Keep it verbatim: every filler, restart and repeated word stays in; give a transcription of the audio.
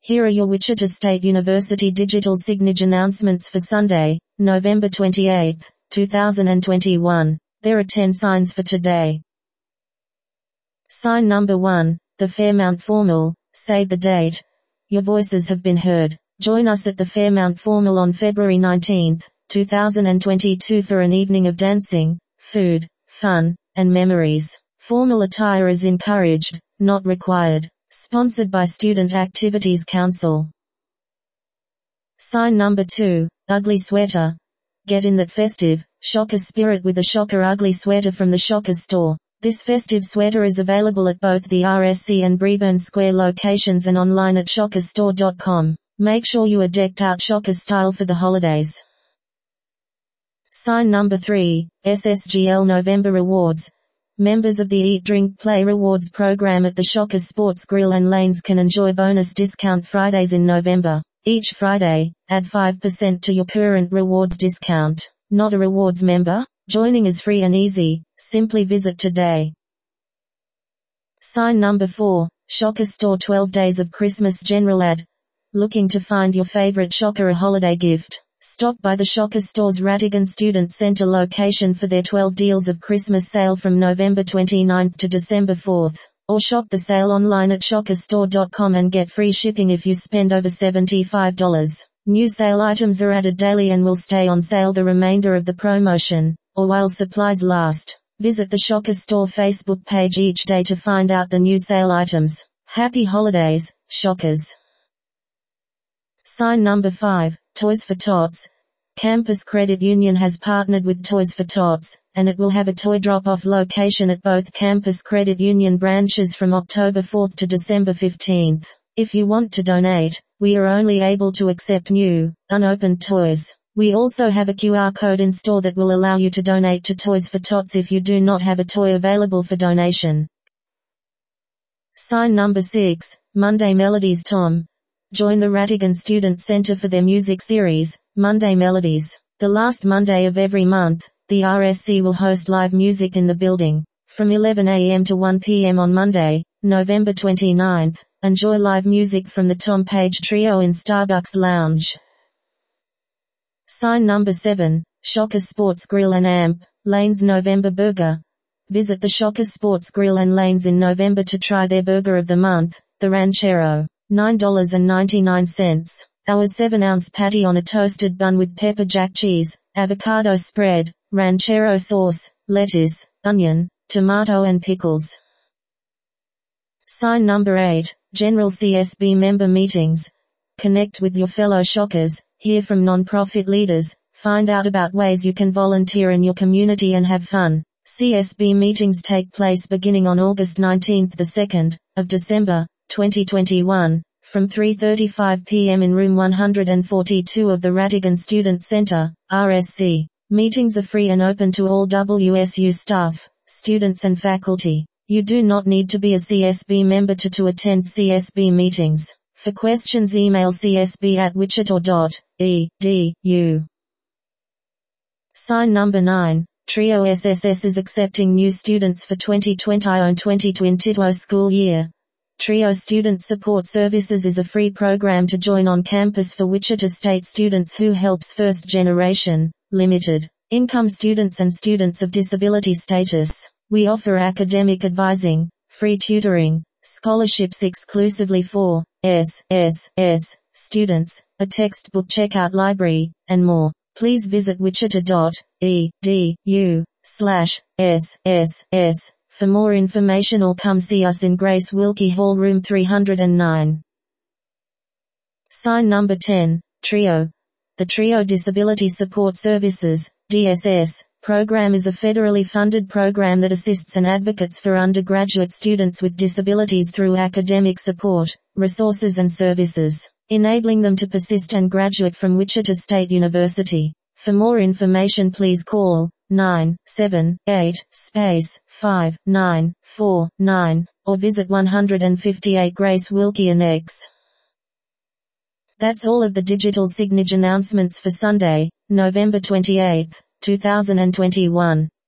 Here are your Wichita State University digital signage announcements for Sunday, November twenty-eighth, two thousand twenty-one. There are ten signs for today. Sign number one, the Fairmount Formal. Save the date. Your voices have been heard. Join us at the Fairmount Formal on February nineteenth, two thousand twenty-two for an evening of dancing, food, fun, and memories. Formal attire is encouraged, not required. Sponsored by Student Activities Council. Sign number two, Ugly Sweater. Get in that festive, shocker spirit with a shocker ugly sweater from the Shockers store. This festive sweater is available at both the R S C and Breburn Square locations and online at shockers store dot com. Make sure you are decked out Shockers style for the holidays. Sign number three, S S G L November Rewards. Members of the Eat Drink Play Rewards program at the Shockers Sports Grill and Lanes can enjoy bonus discount Fridays in November. Each Friday, add five percent to your current rewards discount. Not a rewards member? Joining is free and easy. Simply visit today. Sign number four, Shockers Store twelve Days of Christmas General Ad. Looking to find your favorite Shocker a holiday gift? Stop by the Shockers Store's Rattigan Student Center location for their twelve Deals of Christmas sale from November twenty-ninth to December fourth. Or shop the sale online at shockers store dot com and get free shipping if you spend over seventy-five dollars. New sale items are added daily and will stay on sale the remainder of the promotion, or while supplies last. Visit the Shockers Store Facebook page each day to find out the new sale items. Happy holidays, Shockers. Sign number five, Toys for Tots. Campus Credit Union has partnered with Toys for Tots, and it will have a toy drop-off location at both Campus Credit Union branches from October fourth to December fifteenth. If you want to donate, we are only able to accept new, unopened toys. We also have a Q R code in store that will allow you to donate to Toys for Tots if you do not have a toy available for donation. Sign number six, Monday Melodies Tom. Join the Rattigan Student Center for their music series, Monday Melodies. The last Monday of every month, the R S C will host live music in the building. From eleven a m to one p m on Monday, November twenty-ninth, enjoy live music from the Tom Page Trio in Starbucks Lounge. Sign number seven, Shockers Sports Grill and Amp, Lanes November Burger. Visit the Shockers Sports Grill and Lanes in November to try their burger of the month, the Ranchero. nine dollars and ninety-nine cents. Our seven ounce patty on a toasted bun with pepper jack cheese, avocado spread, ranchero sauce, lettuce, onion, tomato and pickles. Sign number eight, General C S B Member Meetings. Connect with your fellow Shockers, hear from non-profit leaders, find out about ways you can volunteer in your community and have fun. C S B meetings take place beginning on August nineteenth to the second of December, twenty twenty-one, from three thirty-five p m in room one hundred forty-two of the Rattigan Student Center, R S C. Meetings are free and open to all W S U staff, students and faculty. You do not need to be a C S B member to, to attend C S B meetings. For questions email c s b at wichita dot e d u. Sign number nine, Trio S S S is accepting new students for twenty twenty-one twenty twenty-two school year. Trio Student Support Services is a free program to join on campus for Wichita State students who helps First Generation, Limited, Income students and students of disability status. We offer academic advising, free tutoring, scholarships exclusively for S S S students, a textbook checkout library, and more. Please visit wichita dot e d u slash S S S. For more information or come see us in Grace Wilkie Hall room three hundred nine. Sign number ten, Trio. The Trio Disability Support Services, D S S, program is a federally funded program that assists and advocates for undergraduate students with disabilities through academic support, resources and services, enabling them to persist and graduate from Wichita State University. For more information please call nine seven eight space five nine four nine or visit one fifty-eight Grace Wilkie Annex. That's all of the digital signage announcements for Sunday, November twenty-eighth, two thousand twenty-one.